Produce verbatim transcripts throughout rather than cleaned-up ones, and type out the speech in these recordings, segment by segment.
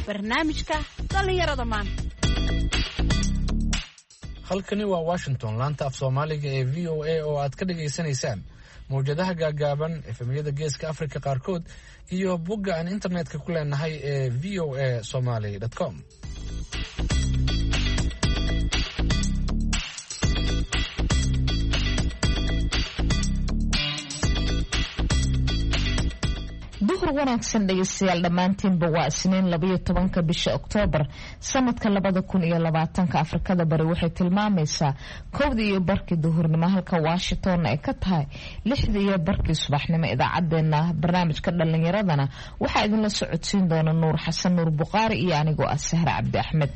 barnaamijka dhalinyarada maanta. halkani waa Washington, laanta af Soomaaliga ee V O A oo aad ka dhageysanaysaan mowjadaha gaagaaban efemyada geeska Afrika qaarkood iyo bogga aan internetka ku leenahay ee v o a somali dot com. duhur wanaagsan dhegeystayaal dhammaantiinba waa isniin labayo tobanka bisha Oktoobar sanadka labada kun iyo labaatanka. Afrikada bari waxay tilmaamaysaa kowda iyo barkii duhurnimo halka Washington ay ka tahay lixda iyo barkii subaxnimo. idaacadeena barnaamijka dhalinyaradana waxaa idinla socodsiin doona Nuur Xasan Nuur Buqaari iyo anigoo ah Sahra Cabdi Axmed.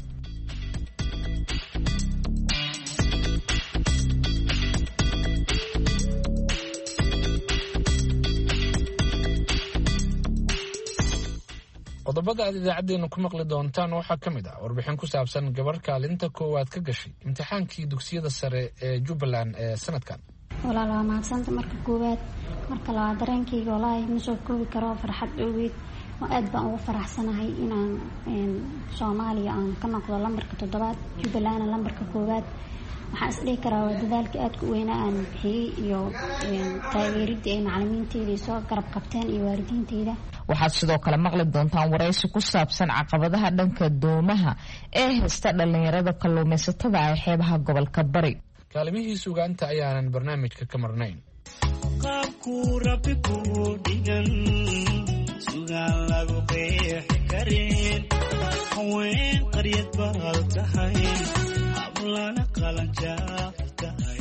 qodobada aad idaacadeena ku maqli doontaan waxaa ka mid ah warbixin ku saabsan gabar kaalinta koowaad ka gashay imtixaankii dugsiyada sare ee Jubbaland ee sanadkan. walaalaha maanta marka koowaad marka la dareenkayga walahi ma soo koobi karo farxad awgeed oo aad baan ugu faraxsanahay inaan Soomaaliya aan ka noqdo lambarka toddobaad Jubbaland lambarka koowaad. waxaan isdhihi karaa waa dadaalka aad ku weynaa aan bixiyey iyo taageeridda ay macallimiinteedii soo garab qabteen iyo waalidiinteyda. waxaad sidoo kale maqli doontaan waraysi ku saabsan caqabadaha dhanka doomaha ee haysta dhalinyarada kalluumaysatada ah ee xeebaha gobolka bari. kaalimihii sugaanta ayaanan barnaamijka ka marnayn. qaabku rabbi ku dhigan sugaan lagu qeexi karin haween qaryad baad tahay ablana qalanjaaf tahay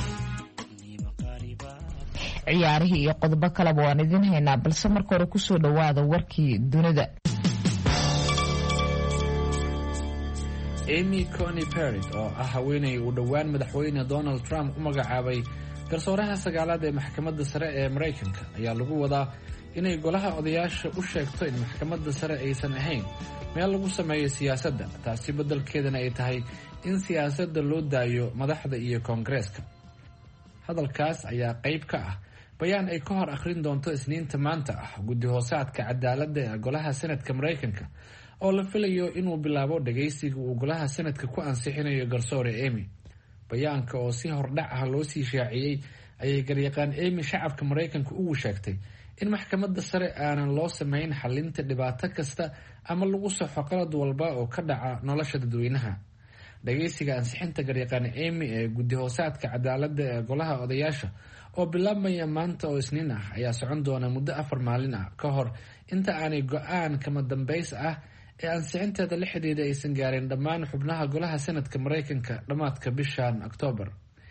ciyaarihii iyo qodobo kaleba waan idin haynaa, balse marka hore kusoo dhawaada warkii dunida. Amy Coney Barrett oo ah haweeney uu dhowaan madaxweyne Donald Trump u magacaabay garsooraha sagaalaad ee maxkamadda sare ee Mareykanka ayaa lagu wadaa inay golaha odayaasha u sheegto in maxkamadda sare aysan ahayn meel lagu sameeyo siyaasadda, taasi beddelkeedana ay tahay in siyaasadda loo daayo madaxda iyo koongareeska. hadalkaas ayaa qayb ka ah bayaan ay ka hor akhrin doonto isniinta maanta ah guddi hoosaadka cadaaladda ee golaha senadka Mareykanka oo la filayo inuu bilaabo dhageysiga uu golaha senadka ku ansixinayo garsoore Amy. bayaanka oo si hordhac ah loo sii shaaciyey ayay garyaqaan Amy shacabka Mareykanka ugu sheegtay in maxkamadda sare aanan loo sameyn xalinta dhibaato kasta ama lagu saxo qalad walba oo ka dhaca nolosha dadweynaha. dhageysiga ansixinta garyaqaan Amy ee guddi hoosaadka cadaaladda ee golaha odayaasha oo bilaabmaya maanta oo isniin ah ayaa socon doona muddo afar maalin ah ka hor inta aanay go-aan kama dambays ah ee ansixinteeda la xidhiidha aysan gaarin dhammaan xubnaha golaha senadka Mareykanka dhammaadka bishan Oktoobar.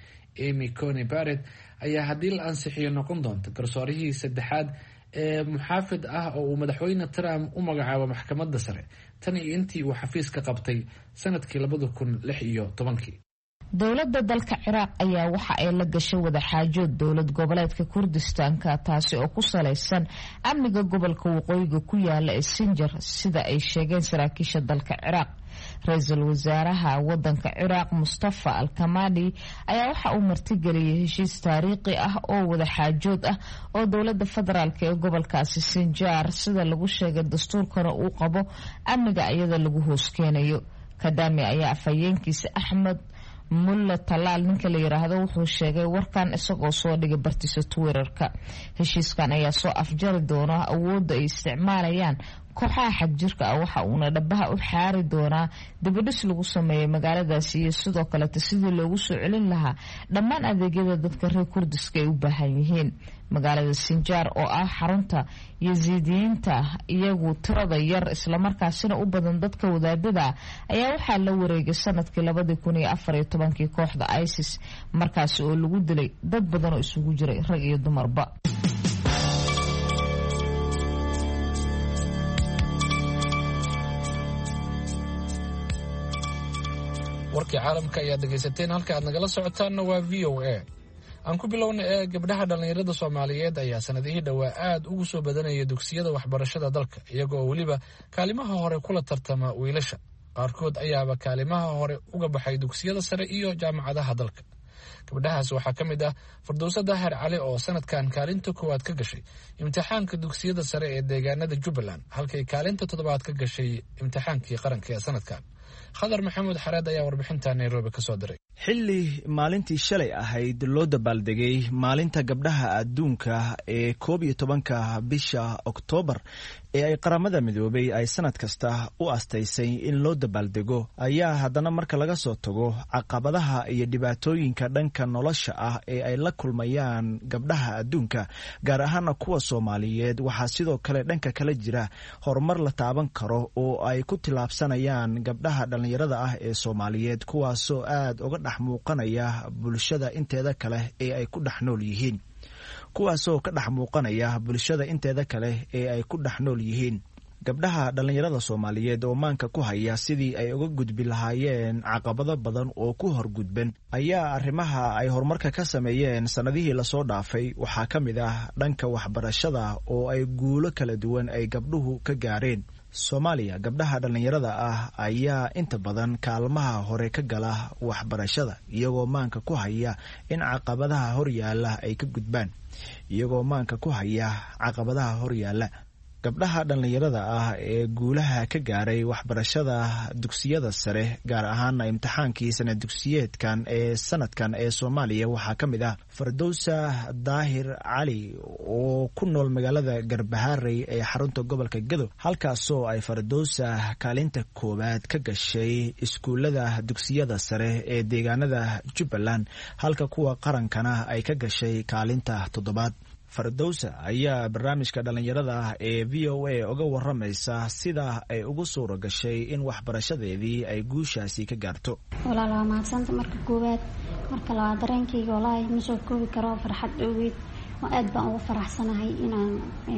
Amy Coney Barrett ayaa haddii la ansixiyo noqon doonta garsoorihii saddexaad ee muxaafid ah oo uu madaxweyne Trump u magacaabo maxkamadda sare tan iyo intii uu xafiiska qabtay sanadkii labada kun lix iyo tobankii. dowladda dalka Ciraaq ayaa waxa ay la gashay wadaxaajood dowlad goboleedka Kurdistaanka taasi oo ku saleysan amniga gobolka waqooyiga ku yaala ee Sinjar sida ay sheegeen saraakiisha dalka Ciraaq. ra-iisul wasaaraha wadanka Ciraaq Mustafa Al-Kamadi ayaa waxa uu martigeliyay heshiis taariikhi ah oo wadaxaajood ah oo dowladda federaalka ee gobolkaasi Sinjar sida lagu sheegay dastuurkana uu qabo amniga iyada lagu hoos keenayo. Kadami ayaa afhayeenkiisa Axmed mulla talaal ninka la yiraahdo wuxuu sheegay warkan isagoo soo dhigay bartiisa Twitterka. heshiiskan ayaa soo afjari doona awoodda ay isticmaalayaan kooxaha xagjirka ah waxa uuna dhabaha u xaari doonaa dibadhis lagu sameeyay magaaladaasi iyo sidoo kale sidii loogu soo celin lahaa dhammaan adeegyada dadka reer Kurdiska ay u baahan yihiin. magaalada Sinjar oo ah xarunta Yaziidiyiinta iyagu tirada yar isla markaasina u badan dadka wadaadada ayaa waxaa la wareegay sanadkii labada kun iyo afar iyo tobankii kooxda ISIS markaas oo lagu dilay dad badan oo isugu jiray rag iyo dumarba. warkii caalamka ayaa dhageysateen halka aad nagala socotaanna waa V O A. aan ku bilowna ee gabdhaha dhalinyarada Soomaaliyeed ayaa sanadihii dhawaa aad ugu soo badanaya dugsiyada waxbarashada dalka iyagoo waliba kaalimaha hore kula tartama wiilasha qaarkood ayaaba kaalimaha hore uga baxay dugsiyada sare iyo jaamacadaha dalka. gabdhahaas waxaa ka mid ah Firdowsa Daahir Cali oo sanadkan kaalinta koowaad ka gashay imtixaanka dugsiyada sare ee deegaanada Jubbaland halkay kaalinta toddobaad ka gashay imtixaankii qaranka ee sanadkan. Khadar Maxamuud Xareed ayaa warbixinta Nairobi ka soo diray. xilli maalintii shalay ahayd loo dabaaldegay maalinta gabdhaha adduunka ee koob iyo tobanka bisha Oktoobar ee ay qaramada midoobay ay sanad kasta u astaysay in loo dabaaldego ayaa haddana marka laga soo tago caqabadaha iyo dhibaatooyinka dhanka nolosha ah ee ay la kulmayaan gabdhaha adduunka gaar ahaan kuwa Soomaaliyeed waxaa sidoo kale dhanka kale jira horumar la taaban karo oo ay ku tilaabsanayaan gabdhaha dhalinyarada ah ee Soomaaliyeed kuwaasoo aad uga dhex muuqanaya bulshada inteeda kale ee ay ku dhex nool yihiin kuwaasoo ka dhex muuqanaya bulshada inteeda kale ee ay ku dhex nool yihiin gabdhaha dhalinyarada Soomaaliyeed oo maanka ku haya sidii ay uga gudbi lahaayeen caqabado badan oo ku horgudban ayaa arrimaha ay horumarka ka sameeyeen sanadihii la soo dhaafay waxaa ka mid ah dhanka waxbarashada oo ay guulo kala duwan ay gabdhuhu ka gaareen. Soomaaliya gabdhaha dhalinyarada ah ayaa inta badan kaalmaha hore ka gala waxbarashada iyagoo maanka ku haya in caqabadaha horyaala ay ka gudbaan iyagoo maanka ku haya caqabadaha horyaala gabdhaha dhalinyarada ah ee guulaha ka gaaray waxbarashada dugsiyada sare gaar ahaan imtixaankii sanad dugsiyeedkan ee sanadkan ee Soomaaliya waxaa ka mid ah Firdowsa Daahir Cali oo ku nool magaalada Garbaharey ee xarunta gobolka Gadow halkaasoo ay Firdowsa kaalinta koowaad ka gashay iskuulada dugsiyada sare ee deegaanada Jubbaland halka kuwa qarankana ay ka gashay kaalinta toddobaad. Firdowsa ayaa barnaamijka dhalinyarada ah ee V O A uga waramaysa sida ay ugu suura gashay in waxbarashadeedii ay guushaasi ka gaarto. walaal waa mahadsanta marka koowaad marka labaad dareenkayga walaahi ma soo koobi karo farxad awgeed waa aad baan ugu faraxsanahay inaan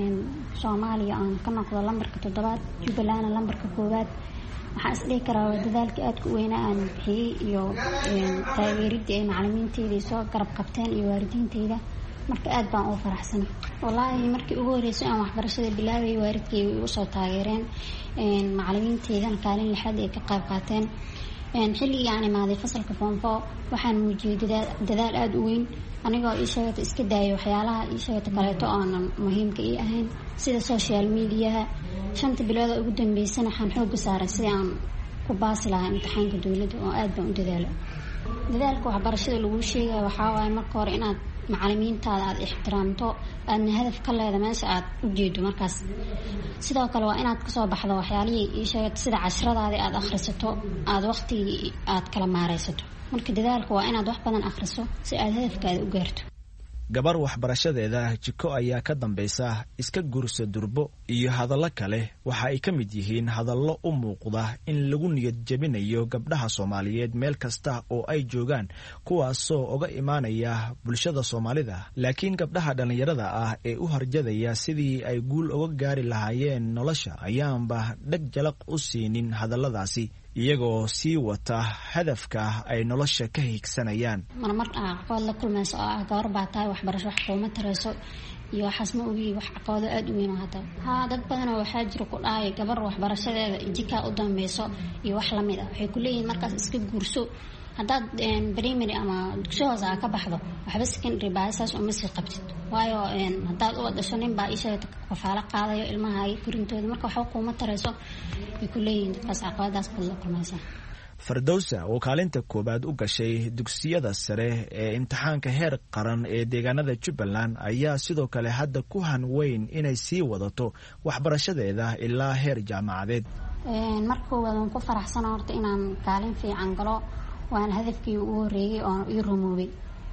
Soomaaliya aan ka noqdo lambarka toddobaad Jubbaland lambarka koowaad waxaan isdhihi karaa waa dadaalka aadka u weyn aan bixiyey iyo taageeridii ay macallimiinteyda soo garab qabteen iyo waalidiinteyda marka aad baan ugu faraxsanahay wallaahi markii ugu horeysay aan waxbarashada bilaabay waalidkay way igu soo taageereen macallimiinteydana kaalin lixaad ay ka qayb qaateen xilligii aan imaaday fasalka form four waxaan muujiyey dadaal aad u weyn anigoo ii sheegata iska daayay waxyaalaha ii sheegata kaleeto oonan muhiimka ii ahayn sida social mediaha shanta bilood ugu dambeysana waxaan xoogga saaray sidii aan ku baasi lahaa imtixaanka dowladda oo aad baan u dadaalo dadaalka waxbarashada lagu sheegaya waxaa waaye marka hore inaad macallimiintaada aad ixtiraamto aadna hadaf ka leeda meesha aad u jeedo markaas sidoo kale waa inaad kasoo baxdo waxyaalihii ii sheegata sida cashradaadii aad akhrisato aad waqtigii aad kala maaraysato marka dadaalka waa inaad wax badan akhriso si aad hadafkaada u gaarto. gabar waxbarashadeeda jiko ayaa ka dambaysa iska gursa durbo iyo hadallo kale waxa ay ka mid yihiin hadallo u muuqda in lagu niyad jabinayo gabdhaha Soomaaliyeed meel kasta oo ay joogaan kuwaasoo uga imaanaya bulshada Soomaalida laakiin gabdhaha dhalinyarada ah ee u harjadaya sidii ay guul uga gaari lahaayeen nolosha ayaanba dhag jalaq u siinin hadalladaasi iyagoo sii wata hadafka ay nolosha ka higsanayaan. marmar caqabad la kulmayso oo ah gabar baa tahay waxbarasho wax kuma tarayso iyo waxaas ma ogi wax caqabado aad u weyn hada ha dad badan oo waxaa jira ku dhaay gabar waxbarashadeeda jika u dameyso iyo wax la mid ah waxay ku leeyihiin markaas iska guurso haddaad primary ama dugsi hoose ka baxdo waxba secondary baasaas uma sii qabtid waayo haddaad u dhasho nin baa isha kafaalo qaadayo ilmaha korintooda marka wax kuma tarayso ay ku leeyihiin dadkaas caqabadaas bad la kulmaysa. Firdowsa oo kaalinta koobaad u gashay dugsiyada sare ee imtixaanka heer qaran ee deegaanada Jubbaland ayaa sidoo kale hadda ku hanweyn inay sii wadato waxbarashadeeda ilaa heer jaamacadeed. marka waan ku faraxsanahay horta inaan kaalin fiican galo waan hadafkii ugu horeeyay oo ii rumoobay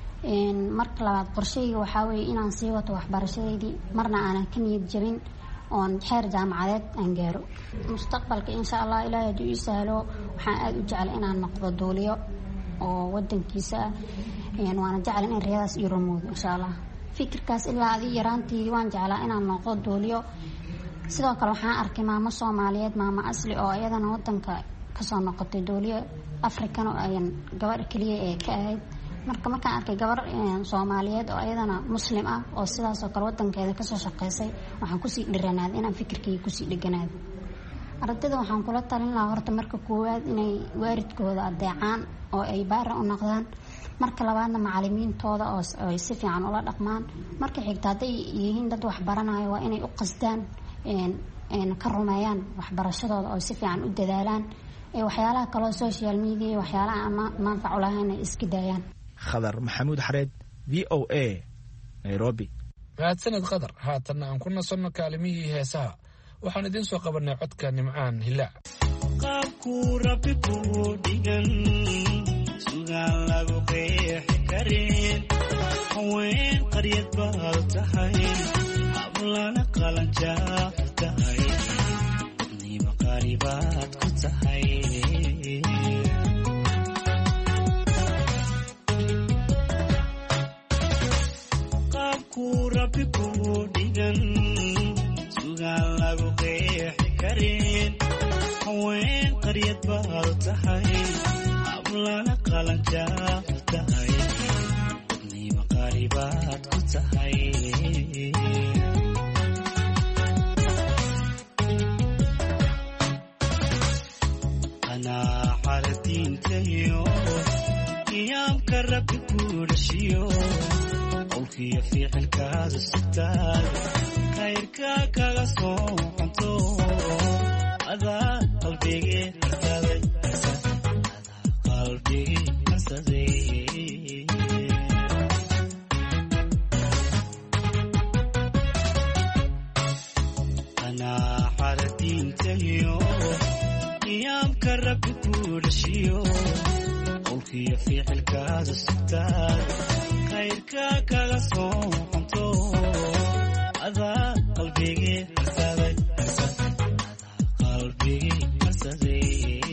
marka labaad qorshayga waxaa weeye inaan sii wato waxbarashadeedii marna aanan ka niyad jabin oon heer jaamacadeed aan gaaro mustaqbalka insha Allah ilaahay hadduu ii sahlo waxaan aad u jecel inaan noqdo duuliyo oo wadankiisa waana jecel in riyadaas ii rumoodo insha Allah fikirkaas ilaa adii yaraantii waan jeclaa inaan noqdo duuliyo sidoo kale waxaan arkay maamo Soomaaliyeed maamo asli oo iyadana wadanka kasoo noqotay duuliyo African oo ayan gabar kaliya ee ka ahayd marka markaan arkay gabar Soomaaliyeed oo iyadana muslim ah oo sidaas oo kale wadankeeda ka soo shaqeysay waxaan ku sii dhiranaaday inaan fikirkayga ku sii dhiganaado. ardayda waxaan kula talin lahaa horta marka koowaad inay waalidkooda adeecaan oo ay baara u noqdaan, marka labaadna macalimiintooda oo ay si fiican ula dhaqmaan, marka xigta hadday yihiin dad wax baranayo waa inay u qasdaan ka rumeeyaan waxbarashadooda oo si fiican u dadaalaan, ee waxyaalaha kaloo social media waxyaalaha ama manfac u lahayn ay iska daayaan. Khadar Maxamuud Xareed, V O A, Nairobi. mahadsaned Khadar. haatanna aan ku nasanno kaalimihii heesaha. waxaan idiin soo qabanay codka Nimcaan Hilaac. qaabkuu rabbi kuu dhigan sugaan lagu qeexi karin, haween qaryad baad tahay, hablana qalanjaaf tahay, dadnima qaaribaad ku tahay. qaabkuu rabbi kuu dhigan sugaan lagu qeexi karin, haween qaryad baad tahay, hablana qalanjaaf tahay, dadnima qaaribaad ku tahay. anaa xaradiintayo qiyaamka rabbi kuu dhashiyo, qowlkiyo ficilkaada sugtaad khayrka kaga soo qanto, adaa qalbigii harsaday, adaa qalbigii harsaday. anaa xaradiintayo qiyaamka rabbi kuu dhashiyo, qowlkiyo ficilkaada sugtaad khayrka kaga soo qanto, adaa qalbigii harsaday, adaa qalbigii harsaday.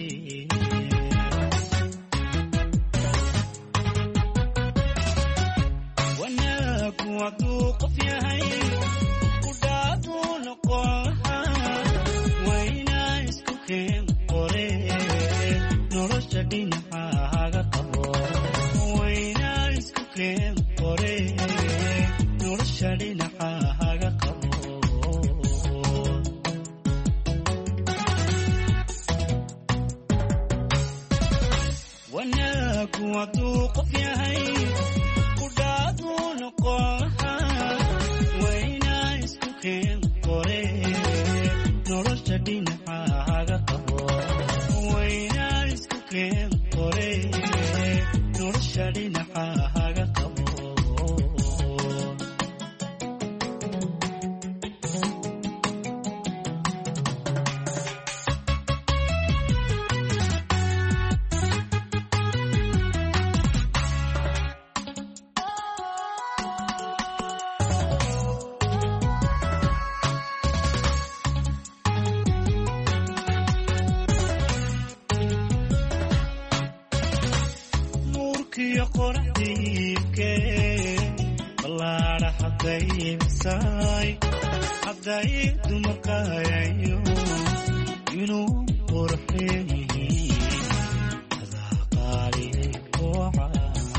wanaagu hadduu qof yahay ku dhaaduu noqon lahaa, waynaa isku keen qore nolosha dhinacaaga qabo, waynaa isku keen qore nolosha dhinacaaga qabo. wanaagu hadduu qof yahay ku dhaaduu noqon lahaa, waynaa isku keen qore nolosha dhinacaaga qabo, waynaa isku keen qore nolosha dhinacaaga qabo. nuurkiyo qoraxdiibkee ballaadha hadday misaay, hadday dumarkayayo inuu qurxeen yihiin, adaa qaali kooca.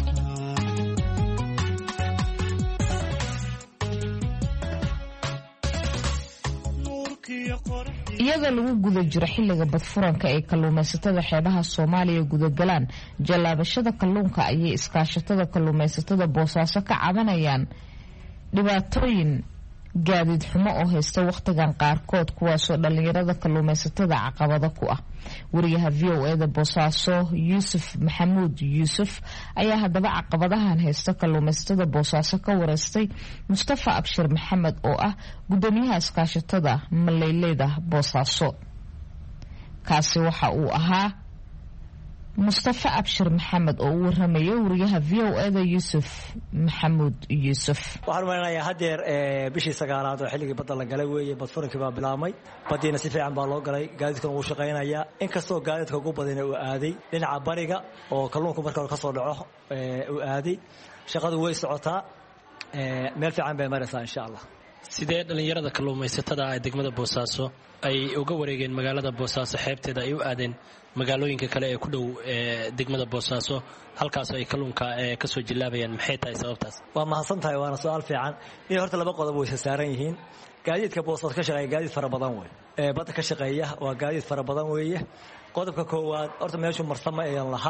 iyadoo lagu guda jiro xilliga badfuranka ay kalluumaysatada xeebaha Soomaaliya gudagalaan jalaabashada kalluunka ayay iskaashatada kalluumaysatada Boosaaso ka cabanayaan dhibaatooyin gaadiid xumo oo haysta waqtigan qaarkood, kuwaasoo dhalinyarada kalluumaysatada caqabado ku ah. wariyaha V O A da Boosaaso Yuusuf Maxamuud Yuusuf ayaa haddaba caqabadahan haysta kalluumaysatada Boosaaso ka wareystay Mustafa Abshir Maxamed oo ah gudoomiyaha iskaashatada Maleyleyda Boosaaso. kaasi waxa uu ahaa Mustafa Abshir Maxamed oo u waramaya wariyaha V O A da Yuusuf Maxamuud Yuusuf. waxaan umaleynaya hadeer bishii sagaalaad oo xilligii badda la galay weeye, badfurankii baa bilaabmay, badiina si fiican baa loo galay, gaadiidkan wuu shaqaynayaa, inkastoo gaadiidka ugu badina uu aaday dhinaca bariga oo kalluunku marka hore ka soo dhaco uu aaday. shaqadu way socotaa, meel fiican bay maraysaa insha Allah. sidee dhalinyarada kalluumaysatada ah ee degmada Boosaaso ay uga wareegeen magaalada Boosaaso xeebteeda ay u aadeen magaalooyinka kale ee ku dhow ee degmada Boosaaso, halkaas ay kalluunka ka soo jilaabayaan, maxay tahay sababtaas? waa mahadsan tahay, waana su'aal fiican. in horta laba qodob way saaran yihiin. gaadiidka boosas ka shaqeeya gaadiid fara badan wey ee badda ka shaqeeya waa gaadiid fara badan weeye qodobka koowaad horta meeshu marsama ayaan laha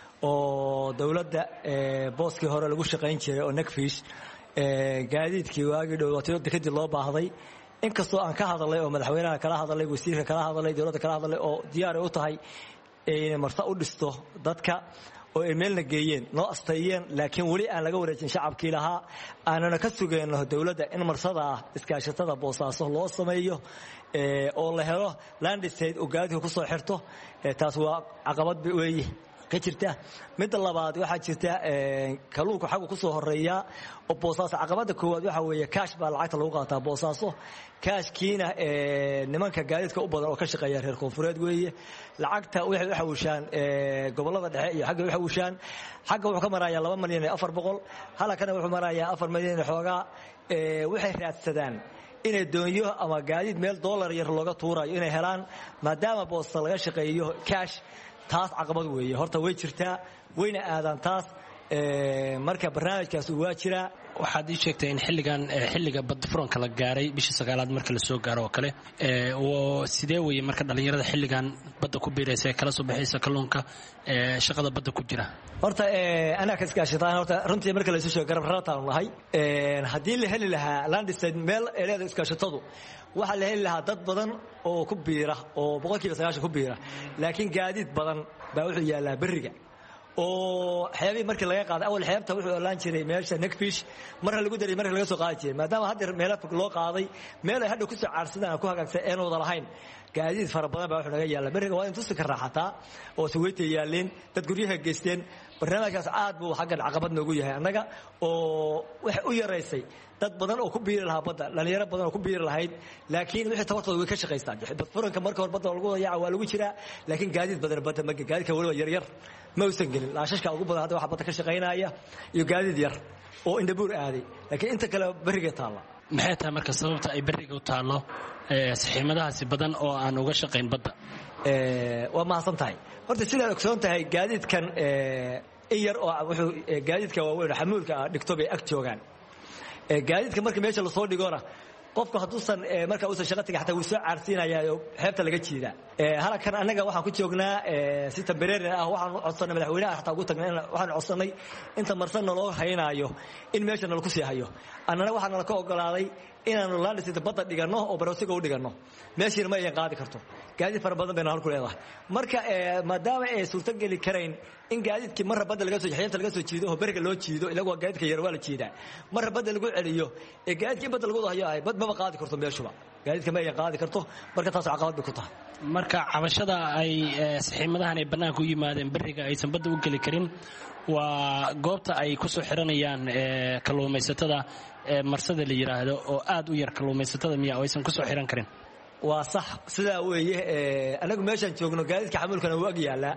oo dawladda booskii hore lagu shaqayn jiray oo Nakfish gaadiidkii waagii dhowaato kadib loo baahday inkastoo aan ka hadalay oo madaxweynaha kala hadalay wasiirka kala hadalay dawladda kala hadalay oo diyaar u tahay inay marsa u dhisto dadka oo emailna geeyeen noo asteeyeen laakiin wali aan laga wareejin shacabkii lahaa aanana ka sugayno dawladda in marsada iskaashatada boosaaso loo sameeyo ee oo la helo land state oo gaadiidka ku soo xirto taas waa caqabad weeye ka jirta mid labaad waxa jirta ee kalluunka xaq ku soo horeeya oo boosaaso caqabada koowaad waxa weeye cash baa lacagta lagu qaataa boosaaso cash kiina ee nimanka gaadiidka u badan oo ka shaqeeya reer koonfureed weeye lacagta waxay waxa wishaan ee gobolada dhexe iyo xagga waxa wishaan xagga wuxuu ka marayaa laba milyan iyo afar boqol halkana wuxuu marayaa afar milyan xoogaa ee waxay raadsadaan inay doonyo ama gaadiid meel dollar yar looga tuurayo inay helaan maadaama boosta laga shaqeeyo cash taas caqabad weeye horta way jirtaa wayna aadan taas ee marka barnaamijkaas uu waa jira waxaad ii sheegtay in xilligan xilliga badda furanka la gaaray bishii sagaalaad marka la soo gaaro oo kale ee oo sidee weeye marka dhalinyarada xilligan badda ku biiraysa kala soo baxaysa kalluunka ee shaqada badda ku jira horta ee ana ka iskaashataan horta runtii marka la soo garab raataan lahay ee hadii la heli lahaa land state meel ereeda iskaashatadu waxa la heli lahaa dad badan oo ku biira oo boqolkiiba sagaashan ku biira laakiin gaadiid badan baa wuxuu yaalaa bariga oo xeebi markii laga qaaday awal xeebta wuxuu olaan jiray meesha Nakfish marka lagu daray marka laga soo qaadi jiray maadaama hadda meel fog loo qaaday meel ay hadda ku soo caarsadaan ku hagaagsan ee wada lahayn gaadiid fara badan baa wuxuu naga yaala bariga waa intuu si ka raaxataa oo suweyta yaaleen dad guryaha geysteen barnaamijkaas aad buu xaggan caqabad noogu yahay annaga oo wax u yareysay dad badan oo ku biiri lahaa badda dhalinyaro badan oo ku biiri lahayd laakiin wixii tabartooda way ka shaqeystaan bad furanka marka hore badda lagu wadaya waa lagu jiraa laakiin gaadiid badan badda ma gaadiidka waliba yar yar ma uusan gelin laashashka ugu badan hadda waxa badda ka shaqeynaya iyo gaadiid yar oo indabuur aaday laakiin inta kale bariga taala maxay tahay marka sababta ay bariga u taalo ee saxiimadahaasi badan oo aan uga shaqeyn badda ee waa mahadsan tahay horta sidaad ogsoon tahay gaadiidkan ee in yar oo wuxuu gaadiidka waaweyn xamuulka dhigto bay ag joogaan ee gaadiidka marka meesha la soo dhigona qofka haduusan marka uu shaqo tagay xataa uu soo caarsiinaya xeebta laga jiida ee halkan anaga waxaan ku joognaa ee si temporary ah waxaan codsanay madaxweynaha xataa ugu tagnay waxaan codsanay inta marsan loo haynaayo in meesha nala ku sii hayo annana waxaan la ka ogolaaday inaanu la dhisay badda dhigano oo barosiga u dhigano meeshii ma ay qaadi karto gaadiid fara badan bayna halku leedahay marka maadaama ay suurta gali kareen in gaadiidkii mar badda laga soo xeebta laga soo jiido oo bariga loo jiido ilaa waa gaadiidka yar waa la jiidaa mar badda lagu celiyo ee gaadiidkii badda lagu hayo ay bad ma qaadi karto meeshuba gaadiidka ma ay qaadi karto marka taas caqabad ku tahay marka cabashada ay saxiimadahan ay banaanka u yimaadeen bariga aysan badda u gali karin waa goobta ay ku soo xiranayaan kalluumaysatada marsada la yiraahdo oo aad u yar kalluumaysatada miya oo aysan ku soo xiran karin waa sax sidaa weeye anagu meeshaan joogno gaadiidka xamuulkana wuu ag yaalaa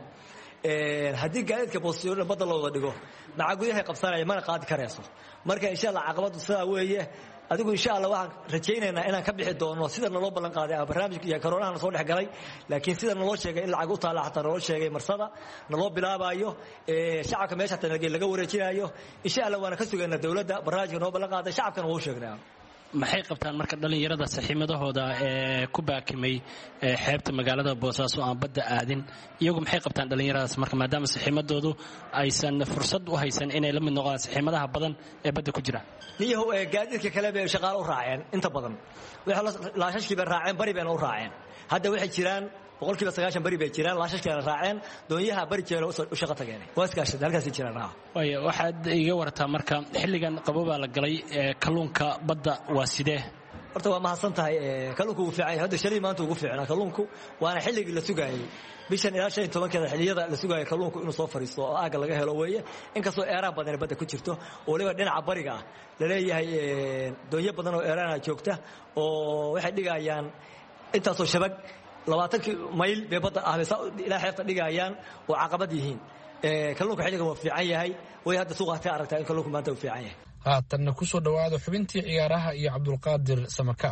haddii gaadiidka boosiyada badda loo wada dhigo maca gudaha qabsanaya mana qaadi karayso marka insha Allah caqabadu sidaa weeye adigu insha Allah waxaan rajaynaynaa inaan ka bixi doono sida naloo ballan qaaday barnaamijka iyo corona soo dhex galay laakiin sida naloo sheegay in lacag u taala xataa naloo sheegay marsada naloo bilaabayo ee shacabka meesha tan laga wareejinayo insha Allah waana ka sugaynaa dawladda barnaamijka noo ballan qaaday shacabkana wuu sheegnaa maxay qabtaan marka dhalinyarada saxiimadahooda ee ku baakimay xeebta magaalada Boosaaso aan badda aadin iyagu maxay qabtaan dhalinyaradaas marka maadaama saxiimadoodu aysan fursad u haysan inay la mid noqdaan saxiimadaha badan ee badda ku jira niyahow ee gaadiidka kale bay shaqaale u raaceen inta badan waxa laashashkii bay raaceen bari bayna u raaceen hadda waxay jiraan boqolkiiba sagaashan bari bay jiraan laashashkii raaceen doonyaha bari jeelo u shaqo tageen waa iskaashaday halkaas jiraan way waxaad iga wartaa marka xilligan qabooba la galay kalluunka badda waa sidee horta waa mahadsan tahay kalluunku uu fiicay hadda shalay maanta ugu fiicnaa kalluunku waana xilligii la sugaayay bishan ilaa shan iyo tobankeeda xilliyada la sugaayay kalluunku inuu soo fariisto oo aaga laga helo weeye inkastoo eeraan badan badda ku jirto oo waliba dhinaca bariga ah la leeyahay doonyo badan oo eeraan joogta oo waxay dhigayaan intaasoo shabag labaatan mayl bay badda ah ilaa xeebta dhigayaan oo caqabad yihiin ee kalluunka xilligan waa fiican yahay way hadda suuqa ka aragtaa in kalluunku maanta uu fiican yahay haatanna ku soo dhawaado xubintii ciyaaraha iyo Cabdulqaadir Samakaab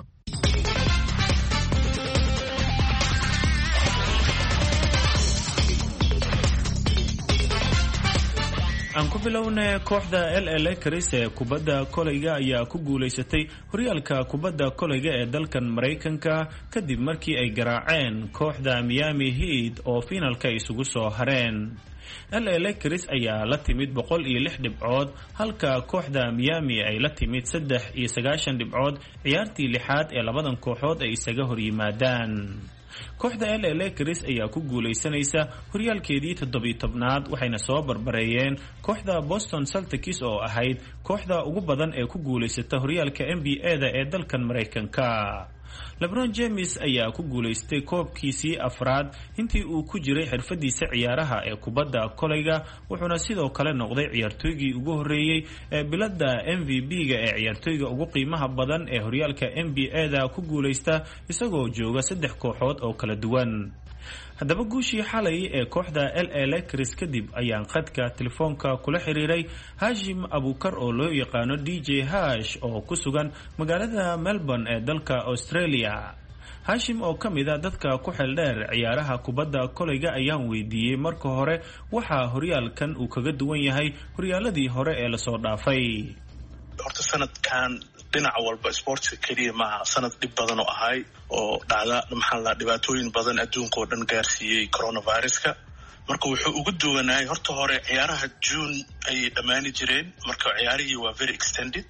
aan ku bilownay kooxda L A Lakers ee kubadda kolayga ayaa ku guuleysatay horyaalka kubadda kolayga ee dalkan Mareykanka kadib markii ay garaaceen kooxda Miami Heat oo finalka isugu soo hareen. L A Lakers ayaa la timid boqol iyo lix dhibcood halka kooxda Miami ay la timid saddex iyo sagaashan dhibcood ciyaartii lixaad ee labadan kooxood ay isaga hor yimaadaan. kooxda L A Lakers ayaa ku guuleysanaysa horyaalkeedii toddobiyo tobnaad waxayna soo barbareeyeen kooxda Boston Celtics oo ahayd kooxda ugu badan ee ku guuleysata horyaalka N B A-da ee dalkan Mareykanka. LeBron James ayaa ku guuleystay koobkiisii afraad intii uu ku jiray xirfadiisa ciyaaraha ee kubadda kolayga wuxuuna sidoo kale noqday ciyaartooygii ugu horeeyay ee biladda M V P-ga ee ciyaartooyga ugu qiimaha badan ee horyaalka N B A-da ku guuleysta isagoo jooga saddex kooxood oo kala duwan. haddaba guushii xalay ee kooxda L A Lakers kadib ayaan khadka telefoonka kula xiriiray Hashim Abukar oo loo yaqaano D J Hash oo ku sugan magaalada Melbourne ee dalka Australia. Hashim oo ka mid ah dadka ku xeel dheer ciyaaraha kubadda kolayga ayaan weydiiyey marka hore waxa horyaalkan uu kaga duwan yahay horyaaladii hore ee la soo dhaafay. horta sanadkan dhinac walba sportska kaliya maaha sanad dhib badan oo ahay oo dhacda maxaa la dhibaatooyin badan adduunka oo dhan gaarsiiyey coronaviruska marka wuxuu ugu duwanaay horta hore ciyaaraha June ay dhamaani jireen marka ciyaarihii waa very extended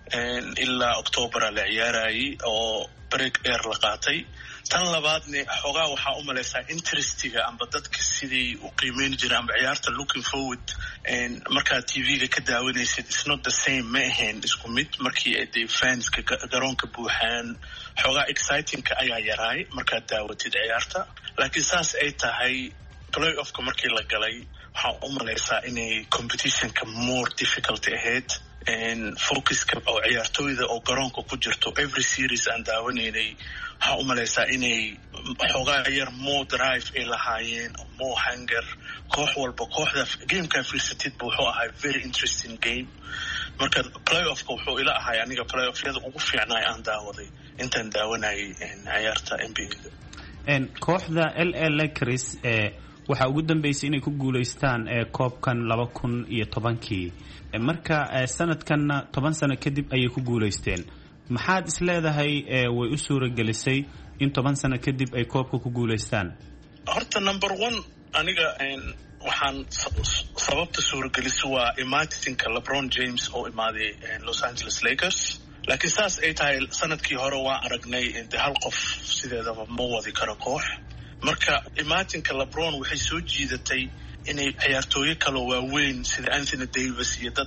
ilaa October la ciyaarayay oo break dheer la qaatay. tan labaadna xogaa waxaa u maleysaa interestiga amba dadka sidii u qiimeyn jireen amba ciyaarta looking forward markaa T V-ga ka daawanaysid it's not the same ma ahayn isku mid markii ay fanska garoonka buuxaan xogaa excitingka ayaa yaraay markaad daawatid ciyaarta laakiin saas ay tahay playoffka markii la galay waxaa u maleysaa inay competitionka more difficult ahayd focuska oo ciyaartooyda oo garoonka ku jirto every series aan daawanaynay waxaa u maleysaa inay xoogaa yar more drive ay lahaayeen more hunger koox walba kooxda gamekaa fiirsatid bu wuxuu ahay very interesting game marka playoffka wuxuu ila ahay aniga playoffyada ugu fiicnaay aan daawaday intaan daawanayay ciyaarta N B A-da. kooxda L A Lakers waxaa ugu dambeysay inay ku guuleystaan koobkan laba kun iyo tobankii marka sanadkanna toban sano kadib ayay ku guuleysteen. maxaad is leedahay way u suuragelisay in toban sano kadib ay koobka ku guuleystaan? horta number one aniga waxaan sababta suuragelisay waa imaatinka LeBron James oo imaaday Los Angeles Lakers laakiin saas ay tahay sanadkii hore waa aragnay de hal qof sideedaba ma wadi karo koox marka imaatinka LeBron waxay soo jiidatay inay ciyaartooyo kale waaweyn sida Anthony Davis iyo dad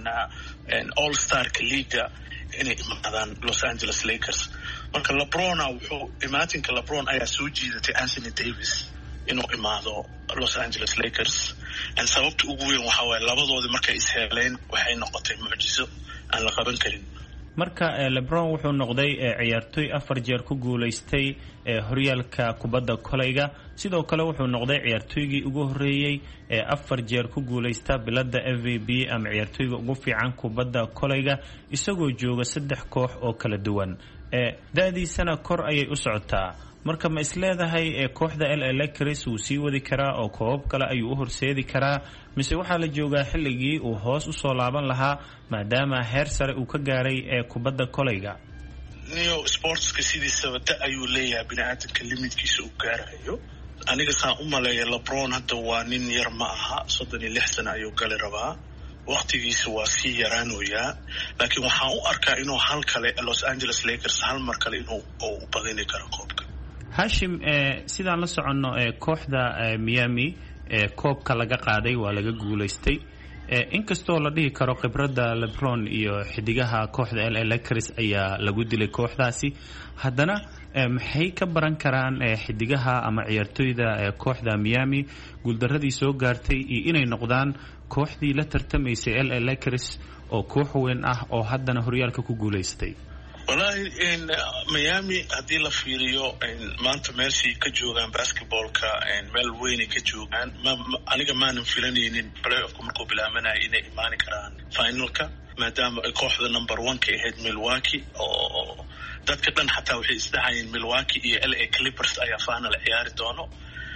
all star-ka liiga inay imaadaan Los Angeles Lakers marka LeBron wuxuu imaatinka LeBron ayaa soo jiidatay Anthony Davis inuu imaado Los Angeles Lakers and sababta ugu weyn waxa waaye labadoodii markay is heleen waxay noqotay mucjiso aan la qaban karin. marka LeBron wuxuu noqday ciyaartooy afar jeer ku guuleystay horyaalka kubadda kolayga sidoo kale wuxuu noqday ciyaartooygii ugu horeeyay ee afar jeer ku guuleysta biladda M V P ama ciyaartooyga ugu fiican kubadda kolayga isagoo jooga saddex koox oo kala duwan. da'diisana kor ayay u socotaa marka ma is leedahay kooxda L A Lakers uu sii wadi karaa oo koob kale ayuu u horseedi karaa mise waxaa la joogaa xilligii uu hoos u soo laaban lahaa maadaama heer sare uu ka gaaray ee kubadda kolayga? neo sportska sidiisaba da ayuu leeyahay bini'aadamka limitkiisa uu gaarayo aniga saan u maleeya LeBron hadda waa nin yar ma aha soddon iyo lix sano ayuu gali rabaa waqtigiisa waa sii yaraanoyaa laakiin waxaan u arkaa inuu hal kale Los Angeles Lakers hal mar kale inuu u badini karo koobka. Hashim sidaan la soconno kooxda Miami koobka laga qaaday waa laga guuleystay inkastoo la dhihi karo khibradda LeBron iyo xidigaha kooxda L A Lakers ayaa lagu dilay kooxdaasi haddana maxay ka baran karaan xidigaha ama ciyaartooyda kooxda Miami guuldaradii soo gaartay iyo inay noqdaan kooxdii la tartamaysay L A Lakers oo koox weyn ah oo haddana horyaalka ku guuleystay? wallaahi Miami haddii la fiiriyo maanta meeshii ka joogaan basketballka meel weynay ka joogaan aniga maanan filanaynin playoffka markuu bilaabanaya inay imaani karaan finalka maadaama ay kooxda number one ka ahayd Milwaukee oo dadka dhan xataa waxay isdhahayeen Milwaukee iyo L A Clippers ayaa final ciyaari doono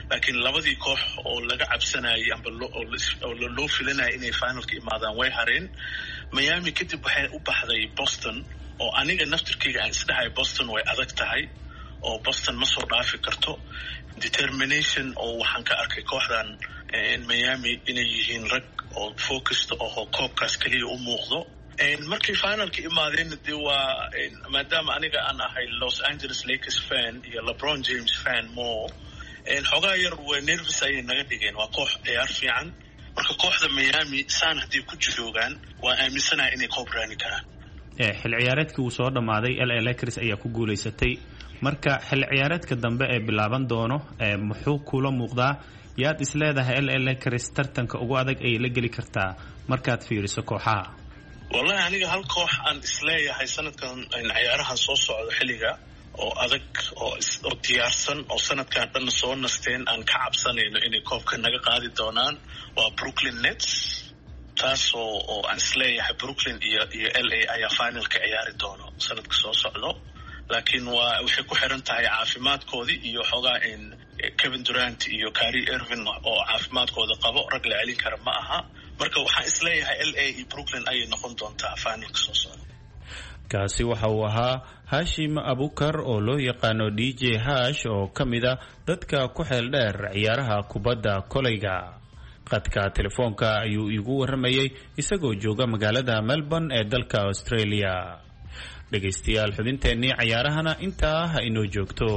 laakiin labadii koox oo laga cabsanayay amba oo loo filanaya inay finalka imaadaan way hareen. Miami kadib waxay u baxday Boston oo aniga naftirkeyga aan isdhahay Boston way adag tahay oo Boston ma soo dhaafi karto. Determination oo waxaan ka arkay kooxdan Miami inay yihiin rag oo focused oo koobkaas kaliya u muuqdo. markii finalka imaadeen dee waa maadaama aniga aan ahay Los Angeles Lakers fan iyo LeBron James fan more xogaa yar waa nervous ayay naga dhigeen. waa koox ciyaar fiican marka kooxda Miami saan haddii ku joogaan waa aaminsanahay inay koob raani karaan. xil ciyaareedkii uu soo dhamaaday L A Lakers ayaa ku guuleysatay. marka xil ciyaareedka dambe ee bilaaban doono muxuu kula muuqdaa? yaad is leedahay L A Lakers tartanka ugu adag ay la geli kartaa markaad fiiriso kooxaha? wallahi aniga hal koox aan isleeyahay sanadkan ciyaarahan soo socda xilliga oo adag oo oo diyaarsan oo sanadkan dhan soo nasteen aan ka cabsanayno inay koobka naga qaadi doonaan waa Brooklyn Nets. taas oo oo aan isleeyahay Brooklyn iyo iyo L A ayaa finalka ciyaari doono sanadka soo socdo. laakiin waa waxay ku xiran tahay caafimaadkoodii iyo xogaa in Kevin Durant iyo Kyrie Irving oo caafimaadkooda qabo rag la celin kara ma aha. marka waxaan isleeyahay L A iyo Brooklyn ayay noqon doontaa finalka soo socda. kaasi waxa uu ahaa Hashim Abukar oo loo yaqaano D J Hash oo ka mid ah dadka ku xeel dheer ciyaaraha kubadda kolayga. qadka telefoonka ayuu igu waramayay isagoo jooga magaalada Melbourne ee dalka Australia. dhegaystayaal xubinteennii ciyaarahana intaa ha inoo joogto.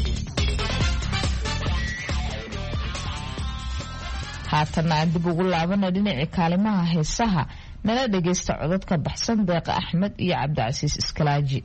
haatana aan dib ugu laabana dhinacii kaalimaha heesaha nala dhagaysta codadka baxsan Deeqa Axmed iyo Cabdicasiis Iskalaaji.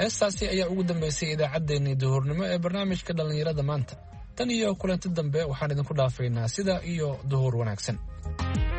heestaasi ayaa ugu dambeysay idaacaddeenii duhurnimo ee barnaamijka dhallinyarada maanta. tan iyo kulanti dambe waxaan idinku dhaafaynaa sida iyo duhur wanaagsan.